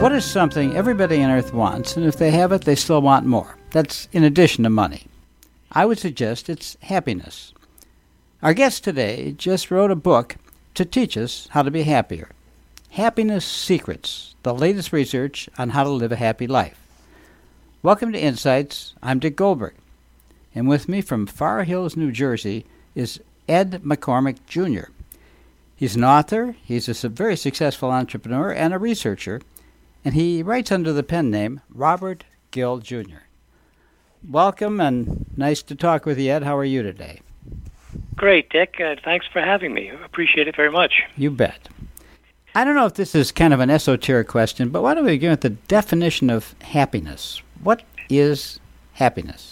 What is something everybody on Earth wants, and if they have it, they still want more? That's in addition to money. I would suggest it's happiness. Our guest today just wrote a book to teach us how to be happier. Happiness Secrets, the latest research on how to live a happy life. Welcome to Insights. I'm Dick Goldberg. And with me from Far Hills, New Jersey, is Ed McCormick, Jr. He's an author, he's a very successful entrepreneur, and a researcher, and he writes under the pen name Robert Gill, Jr. Welcome, and nice to talk with you, Ed. How are you today? Great, Dick. Thanks for having me. Appreciate it very much. You bet. I don't know if this is kind of an esoteric question, but why don't we begin with the definition of happiness? What is happiness?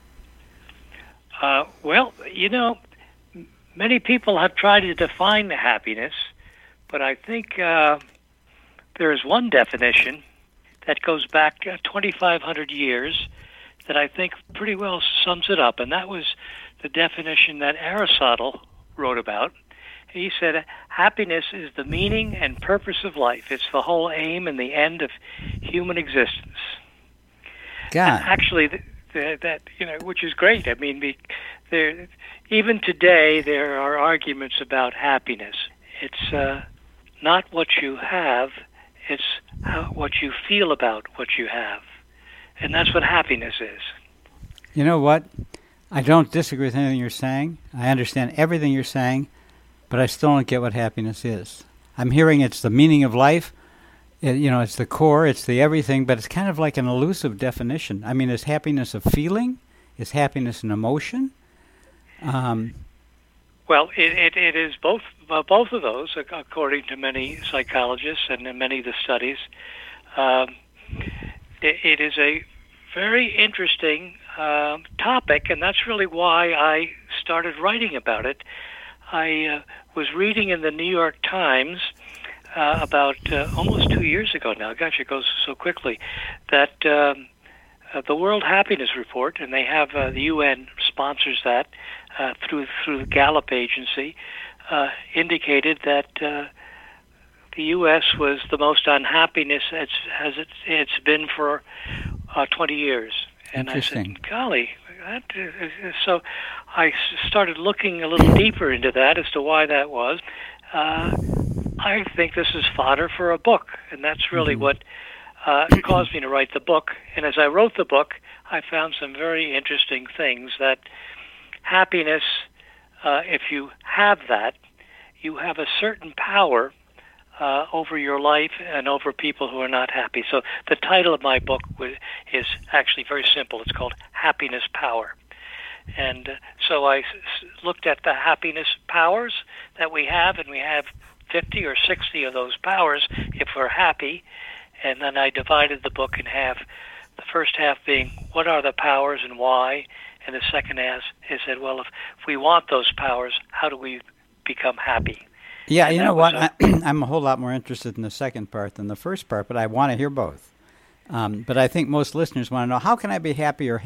Many people have tried to define happiness, but I think there is one definition that goes back 2,500 years that I think pretty well sums it up, and that was the definition that Aristotle wrote about. He said, happiness is the meaning and purpose of life. It's the whole aim and the end of human existence. God. Actually, which is great. I mean, even today there are arguments about happiness. It's not what you have; it's what you feel about what you have, and that's what happiness is. You know what? I don't disagree with anything you're saying. I understand everything you're saying, but I still don't get what happiness is. I'm hearing it's the meaning of life. It's the core, it's the everything, but it's kind of like an elusive definition. I mean, is happiness a feeling? Is happiness an emotion? Well, it is both of those, according to many psychologists and in many of the studies. It is a very interesting topic, and that's really why I started writing about it. I was reading in the New York Times about almost 2 years ago now, gosh, it goes so quickly, that the World Happiness Report, and they have the UN sponsors that through the Gallup agency, indicated that the U.S. was the most unhappiness it's been for 20 years. And I said, golly, so I started looking a little deeper into that as to why that was. I think this is fodder for a book, and that's really what caused me to write the book. And as I wrote the book, I found some very interesting things, that happiness, if you have that, you have a certain power over your life and over people who are not happy. So the title of my book is actually very simple. It's called Happiness Power. And so I looked at the happiness powers that we have, and we have 50 or 60 of those powers if we're happy, and then I divided the book in half. The first half being, what are the powers and why? And the second half is said, well, if we want those powers, how do we become happy? Yeah, and you know what? I'm a whole lot more interested in the second part than the first part, but I want to hear both. But I think most listeners want to know, how can I be happier?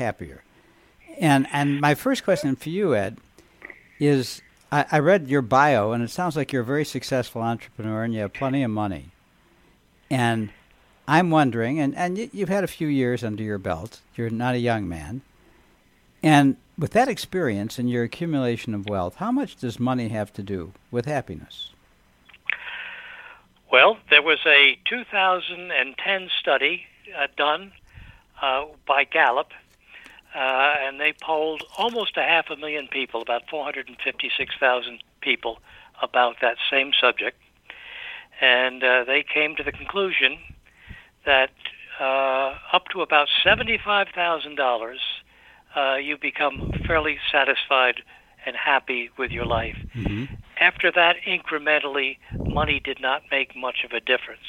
And my first question for you, Ed, is I read your bio, and it sounds like you're a very successful entrepreneur and you have plenty of money. And I'm wondering, and you've had a few years under your belt. You're not a young man. And with that experience and your accumulation of wealth, how much does money have to do with happiness? Well, there was a 2010 study done by Gallup, and they polled almost 500,000 people, about 456,000 people, about that same subject. And they came to the conclusion that up to about $75,000, you become fairly satisfied and happy with your life. Mm-hmm. After that, incrementally, money did not make much of a difference.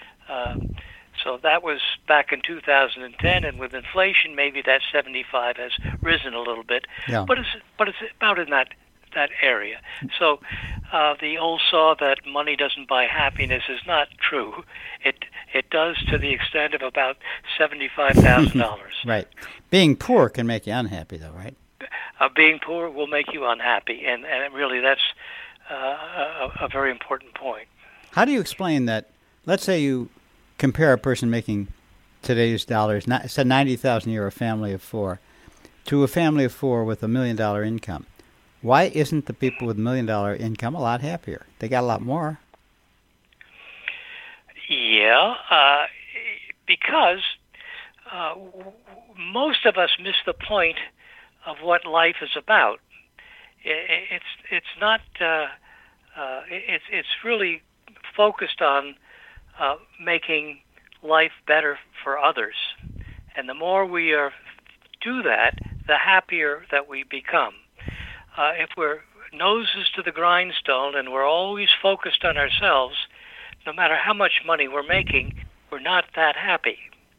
So that was back in 2010, and with inflation, maybe that 75 has risen a little bit, but it's about in that area. So the old saw that money doesn't buy happiness is not true. It does to the extent of about $75,000. Right. Being poor can make you unhappy, though, right? Being poor will make you unhappy, and really that's a very important point. How do you explain that? Let's say you compare a person making today's dollars, say $90,000 a year, a family of four, to a family of four with $1 million income. Why isn't the people with $1 million income a lot happier? They got a lot more. Yeah, because most of us miss the point of what life is about. It's not. It's really focused on making life better for others, and the more we do that, the happier that we become. If we're noses to the grindstone and we're always focused on ourselves, no matter how much money we're making, we're not that happy.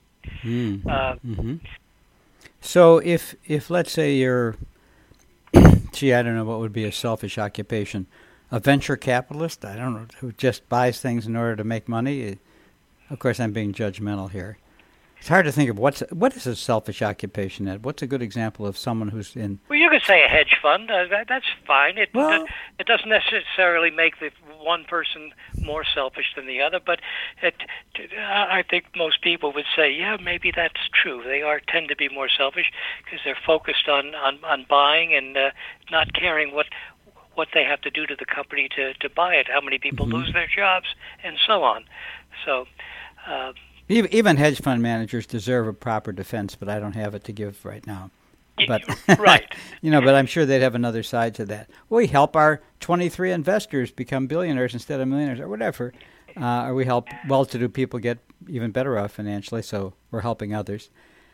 So if let's say you're, I don't know what would be a selfish occupation, a venture capitalist, I don't know, who just buys things in order to make money. Of course, I'm being judgmental here. It's hard to think of what is a selfish occupation, Ed? What's a good example of someone who's in... Well, you could say a hedge fund. That's fine. It doesn't necessarily make the one person more selfish than the other, but I think most people would say, yeah, maybe that's true. They tend to be more selfish because they're focused on buying and not caring what they have to do to the company to buy it, how many people lose their jobs, and so on. So... Even hedge fund managers deserve a proper defense, but I don't have it to give right now. But right, but I'm sure they'd have another side to that. We help our 23 investors become billionaires instead of millionaires, or whatever. Or we help well-to-do people get even better off financially, so we're helping others.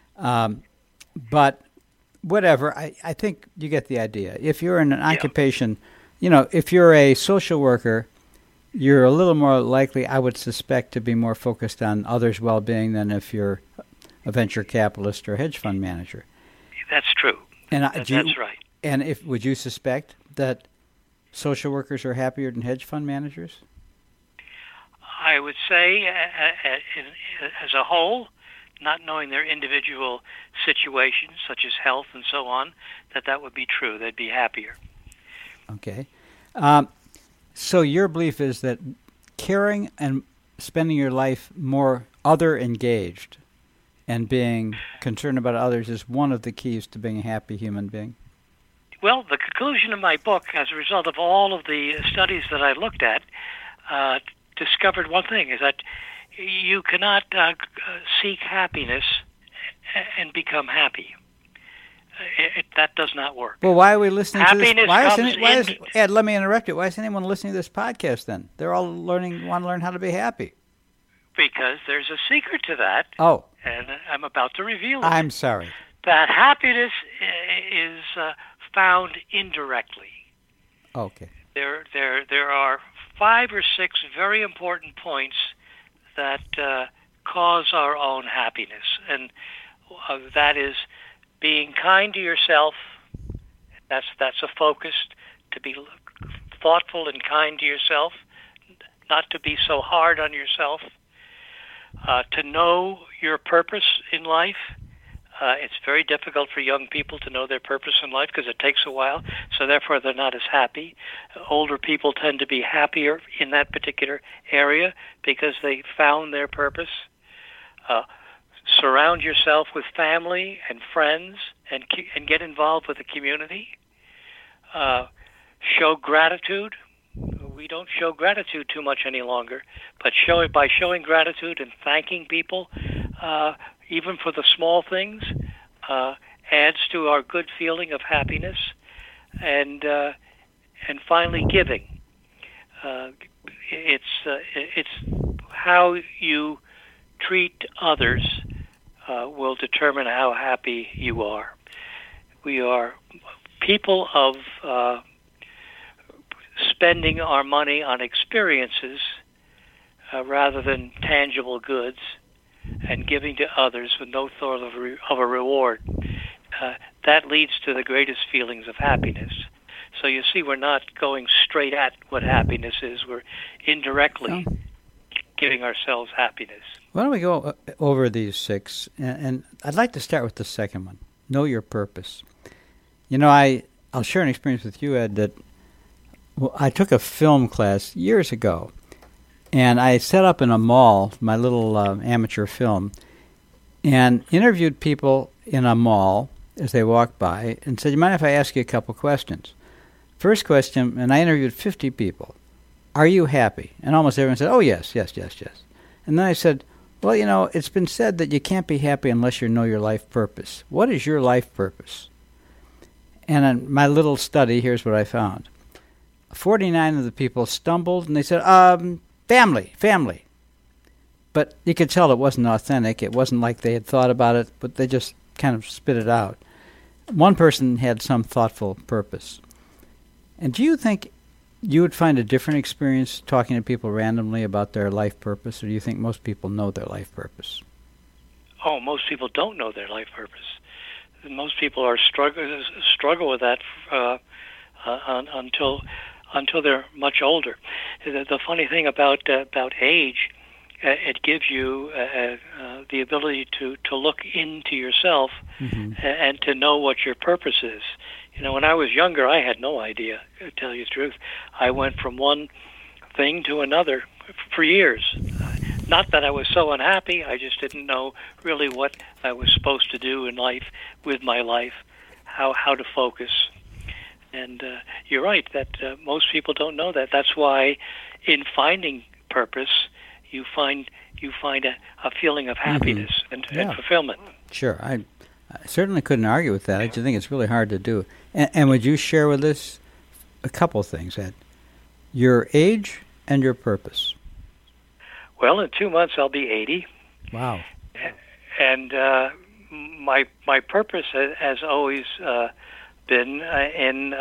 But whatever, I think you get the idea. If you're in an occupation, if you're a social worker, you're a little more likely, I would suspect, to be more focused on others' well-being than if you're a venture capitalist or hedge fund manager. That's true. And that's right. And would you suspect that social workers are happier than hedge fund managers? I would say, as a whole, not knowing their individual situations, such as health and so on, that would be true. They'd be happier. Okay. So your belief is that caring and spending your life more other engaged and being concerned about others is one of the keys to being a happy human being? Well, the conclusion of my book, as a result of all of the studies that I looked at, discovered one thing, is that you cannot seek happiness and become happy. That does not work. Well, why are we listening to this? Ed, let me interrupt you. Why is anyone listening to this podcast then? They're all want to learn how to be happy. Because there's a secret to that. Oh. And I'm about to reveal it. I'm sorry. That happiness is found indirectly. Okay. There are 5 or 6 very important points that cause our own happiness, and that is being kind to yourself. That's a focus, to be thoughtful and kind to yourself, not to be so hard on yourself, to know your purpose in life. It's very difficult for young people to know their purpose in life because it takes a while, so therefore they're not as happy. Older people tend to be happier in that particular area because they found their purpose. Surround yourself with family and friends and get involved with the community. Show gratitude. We don't show gratitude too much any longer, but by showing gratitude and thanking people, even for the small things, adds to our good feeling of happiness. And finally, giving. It's how you treat others will determine how happy you are. We are people of spending our money on experiences rather than tangible goods, and giving to others with no thought of a reward. That leads to the greatest feelings of happiness. So you see, we're not going straight at what happiness is. We're indirectly giving ourselves happiness. Why don't we go over these 6? And I'd like to start with the second one, know your purpose. I'll share an experience with you, Ed, that I took a film class years ago, And I set up in a mall my little amateur film and interviewed people in a mall as they walked by and said, you mind if I ask you a couple questions? First question, and I interviewed 50 people. Are you happy? And almost everyone said, oh, yes, yes, yes, yes. And then I said, well, you know, it's been said that you can't be happy unless you know your life purpose. What is your life purpose? And in my little study, here's what I found. 49 of the people stumbled, and they said, family. But you could tell it wasn't authentic. It wasn't like they had thought about it, but they just kind of spit it out. One person had some thoughtful purpose. And do you think you would find a different experience talking to people randomly about their life purpose, or do you think most people know their life purpose? Oh, most people don't know their life purpose. Most people are struggle with that until they're much older. The funny thing about age, it gives you the ability to look into yourself and to know what your purpose is. You know, when I was younger, I had no idea, to tell you the truth. I went from one thing to another for years. Not that I was so unhappy, I just didn't know really what I was supposed to do in life, with my life, how to focus. And you're right that most people don't know that. That's why in finding purpose, you find a feeling of happiness and fulfillment. Sure. I certainly couldn't argue with that. I just think it's really hard to do. And would you share with us a couple things, Ed? Your age and your purpose. Well, in 2 months I'll be 80. Wow. And my purpose has always been in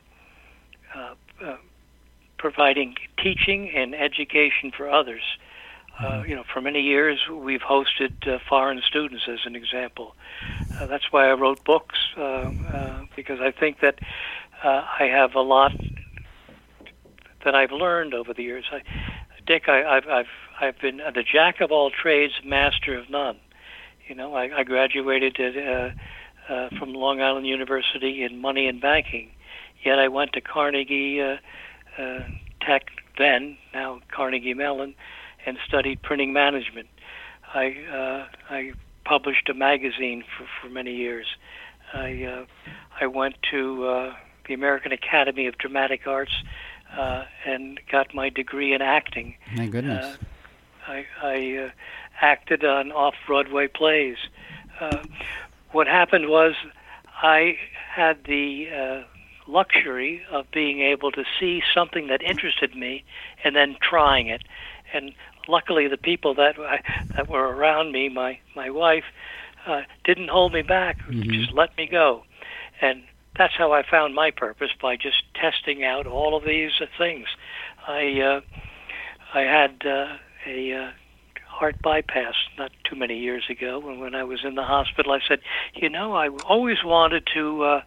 providing teaching and education for others. You know, for many years we've hosted foreign students, as an example. That's why I wrote books, because I think that I have a lot that I've learned over the years. Dick, I've been the jack of all trades, master of none. You know, I graduated from Long Island University in money and banking, yet I went to Carnegie Tech then, now Carnegie Mellon, and studied printing management. I published a magazine for many years. I went to the American Academy of Dramatic Arts and got my degree in acting. My goodness. I acted on off-Broadway plays. What happened was I had the luxury of being able to see something that interested me and then trying it. And luckily the people that were around me, my wife, didn't hold me back, just let me go. And that's how I found my purpose, by just testing out all of these things. I had a heart bypass not too many years ago, and when I was in the hospital, I said, you know, I always wanted to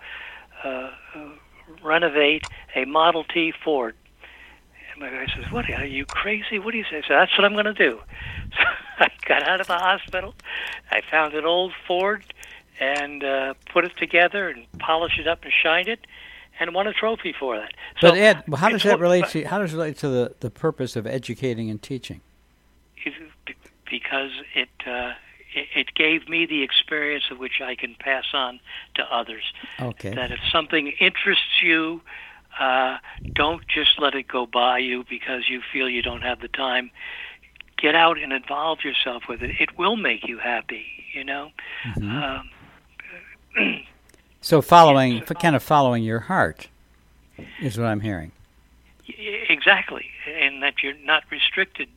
renovate a Model T Ford. And my guy says, what, are you crazy? What do you say? I said, that's what I'm going to do. So I got out of the hospital, I found an old Ford, and put it together and polished it up and shined it, and won a trophy for that. But so, Ed, how does that relate to the purpose of educating and teaching? Because it gave me the experience of which I can pass on to others. Okay. That if something interests you, don't just let it go by you because you feel you don't have the time. Get out and involve yourself with it. It will make you happy, you know. So kind of following your heart is what I'm hearing. Exactly, and that you're not restricted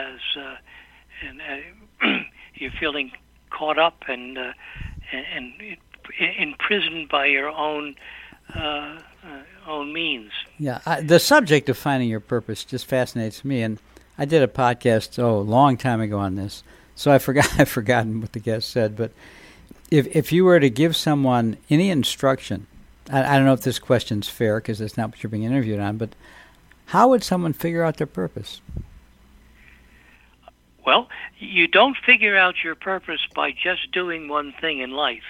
you're feeling caught up and imprisoned by your own means. Yeah, the subject of finding your purpose just fascinates me, and I did a podcast a long time ago on this, so I've forgotten what the guest said, but if you were to give someone any instruction, I don't know if this question's fair because it's not what you're being interviewed on, but how would someone figure out their purpose? Well, you don't figure out your purpose by just doing one thing in life.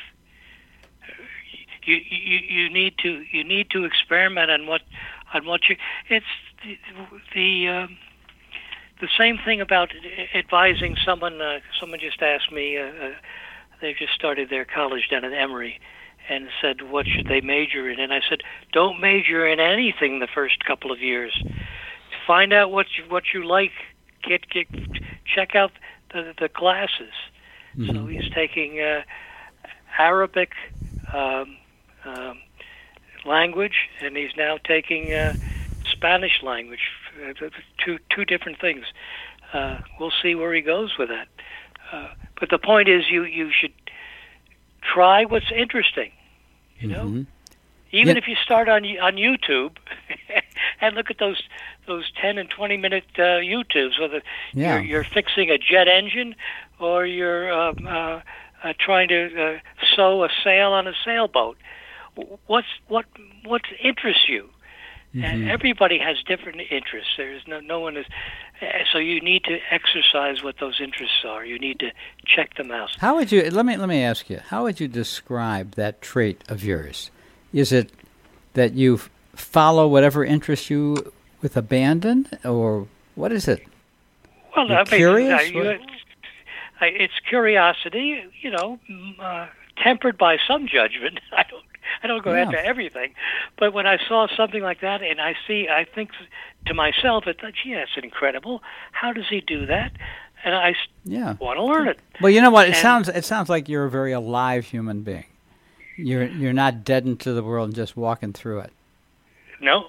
You need to experiment on what you. It's the the same thing about advising someone. Someone just asked me. They've just started their college down at Emory, and said, "What should they major in?" And I said, "Don't major in anything the first couple of years. Find out what you like. Check out the classes." Mm-hmm. So he's taking Arabic language, and he's now taking Spanish language. Two different things. We'll see where he goes with that. But the point is, you should try what's interesting. You know, mm-hmm. Even if you start on YouTube and look at those 10 and 20 minute YouTubes, whether you're fixing a jet engine or you're trying to sew a sail on a sailboat. What interests you? Mm-hmm. And everybody has different interests. There's no one is, so you need to exercise what those interests are. You need to check them out. How would you? Let me ask you. How would you describe that trait of yours? Is it that you follow whatever interests you with abandon, or what is it? Well, You're curious. It's curiosity. Tempered by some judgment. I don't go after everything, but when I saw something like that, and I think to myself, gee, that's incredible. How does he do that? And I want to learn it. Well, you know what? It sounds like you're a very alive human being. You're not deadened to the world and just walking through it. No.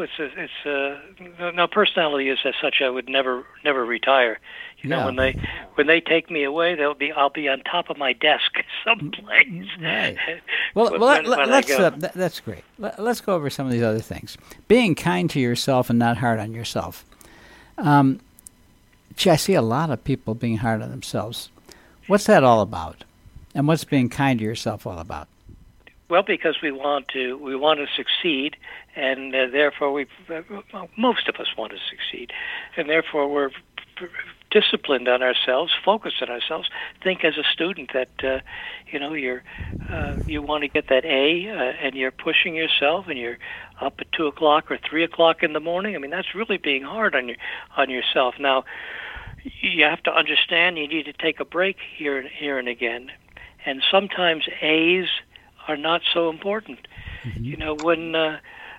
Personality is as such. I would never retire. When they take me away, I'll be on top of my desk someplace. Right. Well, that's great. Let's go over some of these other things. Being kind to yourself and not hard on yourself. I see a lot of people being hard on themselves. What's that all about? And what's being kind to yourself all about? Well, because we want to succeed, and therefore most of us want to succeed, and therefore we're disciplined on ourselves, focused on ourselves. Think as a student that you want to get that A, and you're pushing yourself, and you're up at 2 o'clock or 3 o'clock in the morning. I mean, that's really being hard on yourself. Now, you have to understand you need to take a break here and again, and sometimes A's are not so important. Mm-hmm. When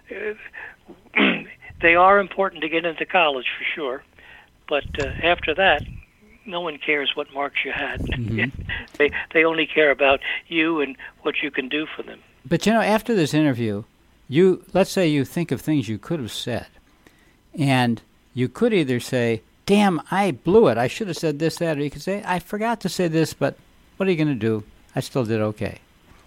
they are important to get into college for sure, but after that, no one cares what marks you had. Mm-hmm. They only care about you and what you can do for them. But after this interview, let's say you think of things you could have said, and you could either say, "Damn, I blew it. I should have said this, that," or you could say, "I forgot to say this, but what are you going to do? I still did okay."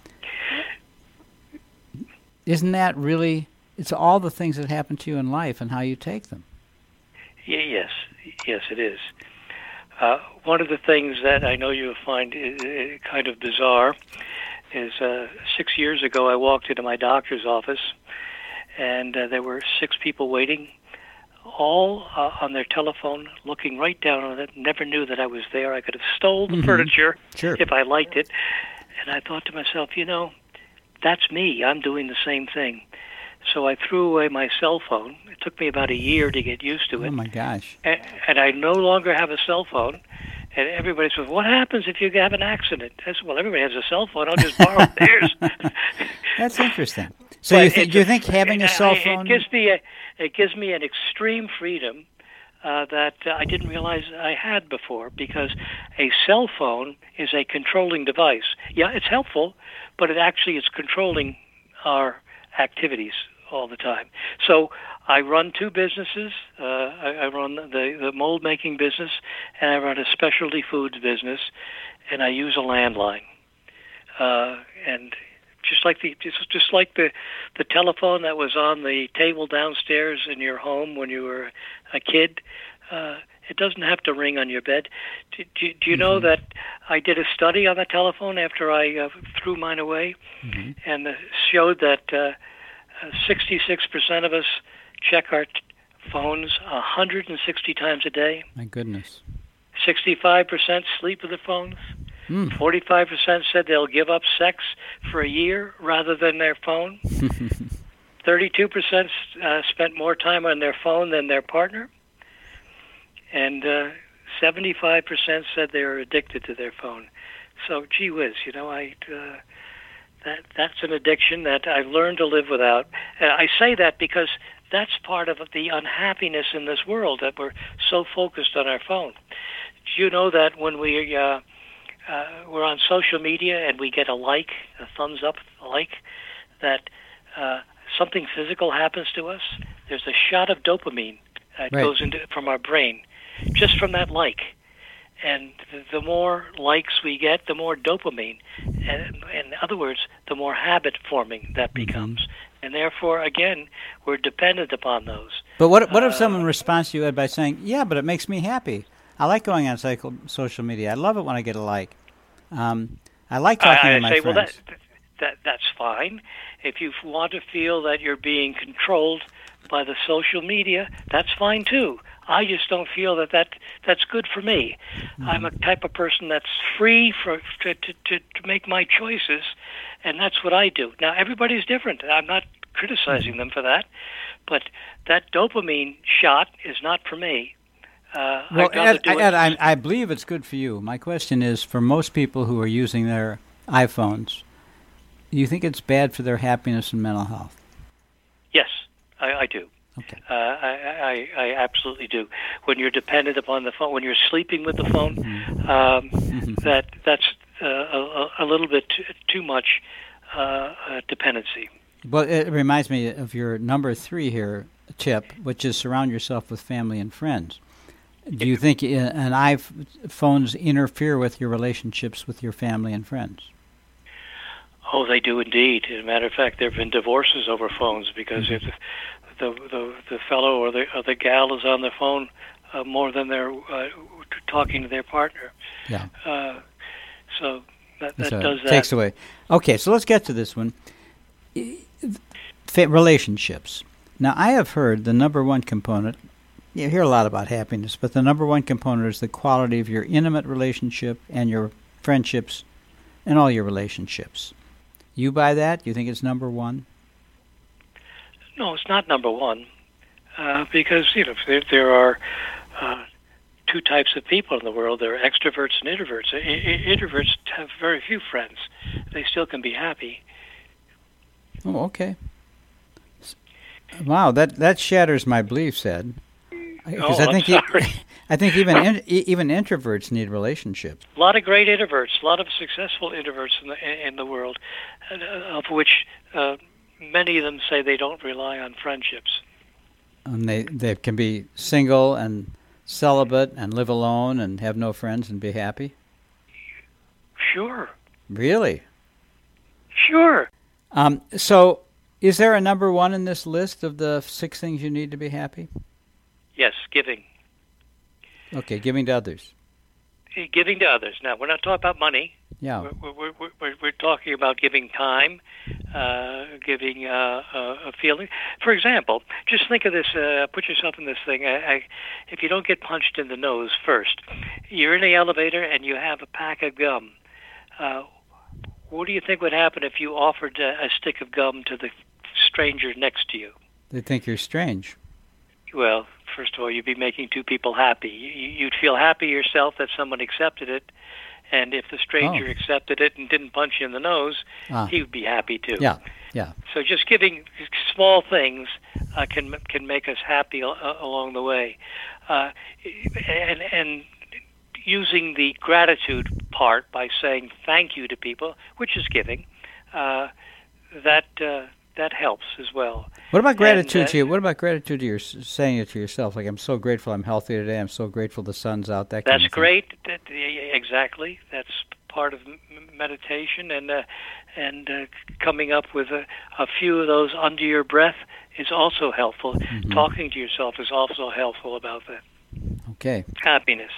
Isn't that really, it's all the things that happen to you in life and how you take them? Yes, it is. One of the things that I know you'll find kind of bizarre is 6 years ago I walked into my doctor's office, and there were 6 people waiting, all on their telephone, looking right down on it, never knew that I was there. I could have stole the furniture if I liked it. And I thought to myself, that's me. I'm doing the same thing. So I threw away my cell phone. It took me about a year to get used to it. Oh, my gosh. And I no longer have a cell phone. And everybody says, "What happens if you have an accident?" I said, "Well, everybody has a cell phone. I'll just borrow theirs." That's interesting. So do you think having a cell phone... It gives me an extreme freedom that I didn't realize I had before, because a cell phone is a controlling device. Yeah, it's helpful, but it actually is controlling our activities all the time. So I run 2 businesses. I run the mold making business, and I run a specialty foods business, and I use a landline. And just like the telephone that was on the table downstairs in your home when you were a kid, it doesn't have to ring on your bed. Do you know that I did a study on the telephone after I threw mine away, and showed that 66% of us check our phones 160 times a day. My goodness. 65% sleep with their phones. 45% said they'll give up sex for a year rather than their phone. 32% spent more time on their phone than their partner. and 75% said they were addicted to their phone. So, gee whiz, that's an addiction that I've learned to live without. I say that because that's part of the unhappiness in this world, that we're so focused on our phone. Do you know that when we're on social media and we get a like, a thumbs up like, that something physical happens to us? There's a shot of dopamine that goes from our brain just from that like. And the more likes we get, the more dopamine. And in other words, the more habit forming that becomes. Mm-hmm. And therefore, again, we're dependent upon those. But what if someone responds to you by saying, yeah, but it makes me happy. I like going on social media. I love it when I get a like. I like talking to my friends. Well, that's fine. If you want to feel that you're being controlled by the social media, that's fine too. I just don't feel that's good for me. Mm-hmm. I'm a type of person that's free to make my choices, and that's what I do. Now, everybody's different. I'm not criticizing them for that, but that dopamine shot is not for me. Well, Ed, I believe it's good for you. My question is, for most people who are using their iPhones, do you think it's bad for their happiness and mental health? Yes, I do. Okay. I absolutely do. When you're dependent upon the phone, when you're sleeping with the phone, that's a little bit too much dependency. Well, it reminds me of your number 3 here, tip, which is surround yourself with family and friends. Do you think iPhones interfere with your relationships with your family and friends? Oh, they do indeed. As a matter of fact, there have been divorces over phones because if the fellow or the gal is on the phone more than they're talking to their partner. Yeah. So that does that. Takes away. Okay, so let's get to this one. Relationships. Now, I have heard the number one component, you hear a lot about happiness, but the number one component is the quality of your intimate relationship and your friendships and all your relationships. You buy that? You think it's number one? No, it's not number one, because there are two types of people in the world. There are extroverts and introverts. Introverts have very few friends. They still can be happy. Oh, okay. Wow, that shatters my beliefs, Ed. Because I'm sorry. I think even introverts need relationships. A lot of great introverts, a lot of successful introverts in the world, of which many of them say they don't rely on friendships. And they can be single and celibate and live alone and have no friends and be happy? Sure. Really? Sure. So is there a number one in this list of the 6 things you need to be happy? Yes, giving. Okay, giving to others. Giving to others. Now, we're not talking about money. Yeah. We're talking about giving time, giving a feeling. For example, just think of this, put yourself in this thing. If you don't get punched in the nose first, you're in the elevator and you have a pack of gum. What do you think would happen if you offered a stick of gum to the stranger next to you? They think you're strange. Well, first of all, you'd be making two people happy. You'd feel happy yourself that someone accepted it, and if the stranger accepted it and didn't punch you in the nose, he would be happy too. Yeah. So just giving small things can make us happy along the way, and using the gratitude part by saying thank you to people, which is giving, that helps as well. What about gratitude to you? What about gratitude to your saying it to yourself? Like, I'm so grateful I'm healthy today. I'm so grateful the sun's out. That kind of thing. That's great. Exactly. That's part of meditation, and coming up with a few of those under your breath is also helpful. Mm-hmm. Talking to yourself is also helpful about that. Okay. Happiness.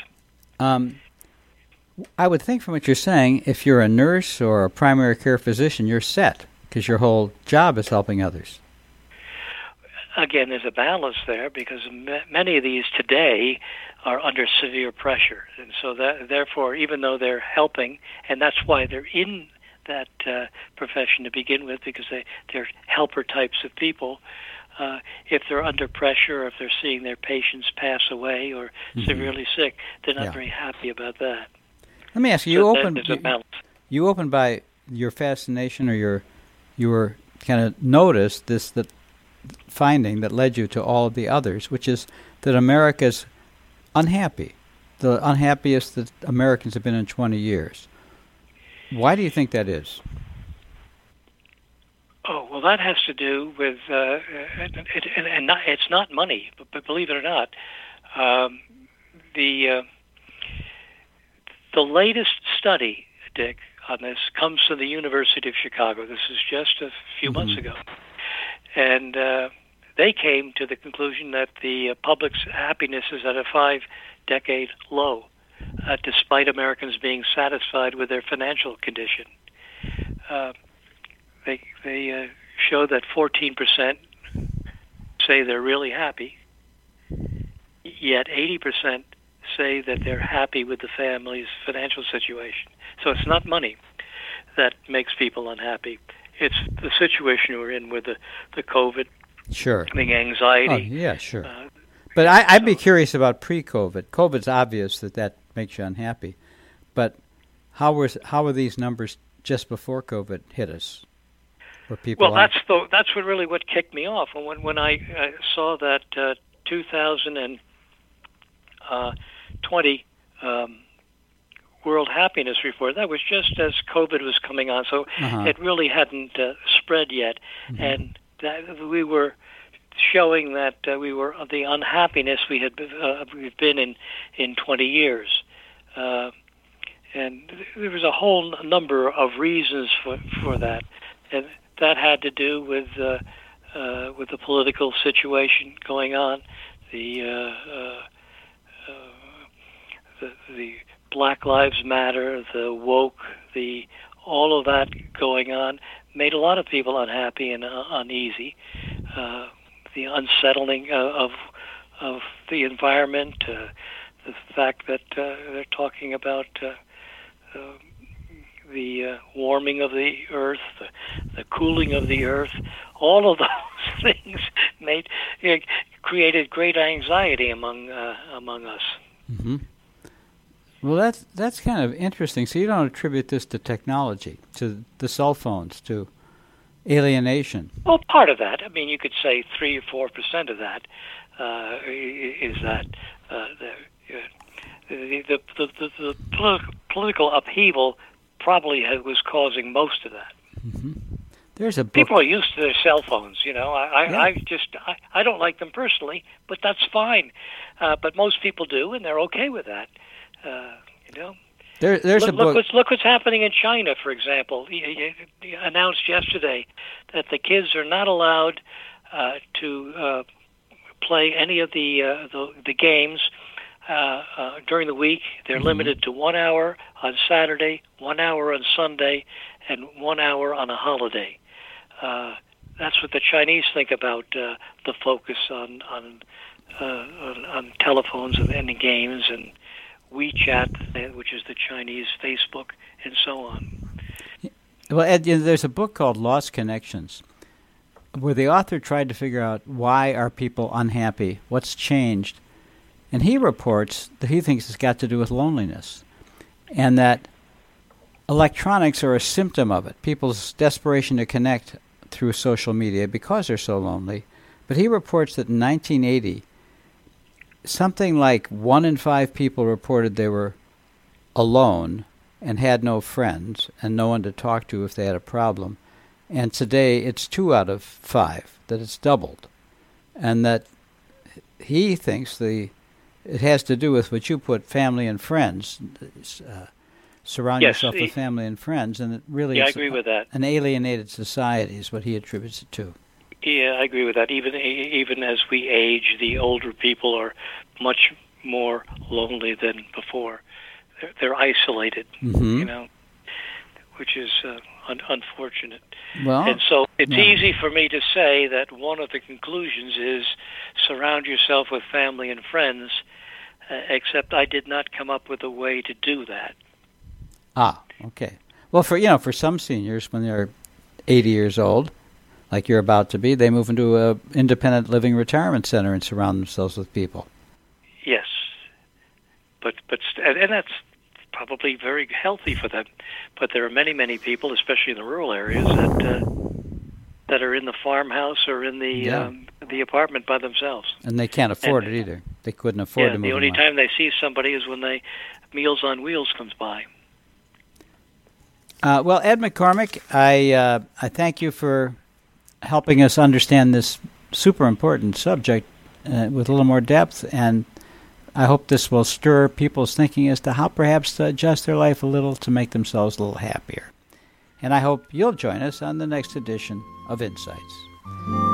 I would think from what you're saying, if you're a nurse or a primary care physician, you're set, because your whole job is helping others. Again, there's a balance there, because many of these today are under severe pressure. And so therefore, even though they're helping, and that's why they're in that profession to begin with, because they're helper types of people, if they're under pressure, or if they're seeing their patients pass away or severely sick, they're not very happy about that. Let me ask you, you opened by your fascination, or you were kind of noticed that finding that led you to all of the others, which is that America's unhappy, the unhappiest that Americans have been in 20 years. Why do you think that is? Oh, well, that has to do with, it's not money, but believe it or not, the latest study, Dick, on this comes from the University of Chicago. This is just a few months ago. And they came to the conclusion that the public's happiness is at a 5-decade low, despite Americans being satisfied with their financial condition. They show that 14% say they're really happy, yet 80% say that they're happy with the family's financial situation. So it's not money that makes people unhappy. It's the situation we're in with the COVID, the anxiety. Oh, yeah, sure. But I'd be curious about pre-COVID. COVID's obvious that makes you unhappy. But how were these numbers just before COVID hit us? Well, that's what kicked me off. When I saw that 2020 World Happiness Report, that was just as COVID was coming on, so it really hadn't spread yet, and that we were showing that we were the unhappiness we've been in 20 years, and there was a whole number of reasons for that, and that had to do with the political situation going on, the Black Lives Matter, the woke, all of that going on made a lot of people unhappy and uneasy. The unsettling of the environment, the fact that they're talking about the warming of the earth, the cooling of the earth, all of those things created great anxiety among us. Mm-hmm. Well, that's kind of interesting. So you don't attribute this to technology, to the cell phones, to alienation? Well, part of that. I mean, you could say 3 or 4% of that is that the political upheaval probably was causing most of that. Mm-hmm. There's a book. People are used to their cell phones. I don't like them personally, but that's fine. But most people do, and they're okay with that. There's a book. Look what's happening in China, for example. He announced yesterday that the kids are not allowed to play any of the games during the week. They're limited to 1 hour on Saturday, 1 hour on Sunday, and 1 hour on a holiday. That's what the Chinese think about the focus on telephones and games and WeChat, which is the Chinese Facebook, and so on. Well, Ed, there's a book called Lost Connections, where the author tried to figure out why are people unhappy, what's changed, and he reports that he thinks it's got to do with loneliness, and that electronics are a symptom of it, people's desperation to connect through social media because they're so lonely. But he reports that in 1980, something like 1 in 5 people reported they were alone and had no friends and no one to talk to if they had a problem. And today it's 2 out of 5, that it's doubled. And that he thinks it has to do with what you put, family and friends. Surround yourself with family and friends, and it really I agree with that. An alienated society is what he attributes it to. Yeah, I agree with that. Even as we age, the older people are much more lonely than before. They're isolated, which is unfortunate. Well, and so it's easy for me to say that one of the conclusions is surround yourself with family and friends, except I did not come up with a way to do that. Ah, okay. Well, for some seniors, when they're 80 years old, like you're about to be, they move into a independent living retirement center and surround themselves with people. Yes, and that's probably very healthy for them. But there are many people, especially in the rural areas, that are in the farmhouse or in the apartment by themselves. And they can't afford it either. They couldn't afford to move. The only time they see somebody is when Meals on Wheels comes by. Well, Ed McCormick, I thank you for helping us understand this super important subject with a little more depth, and I hope this will stir people's thinking as to how perhaps to adjust their life a little to make themselves a little happier. And I hope you'll join us on the next edition of Insights.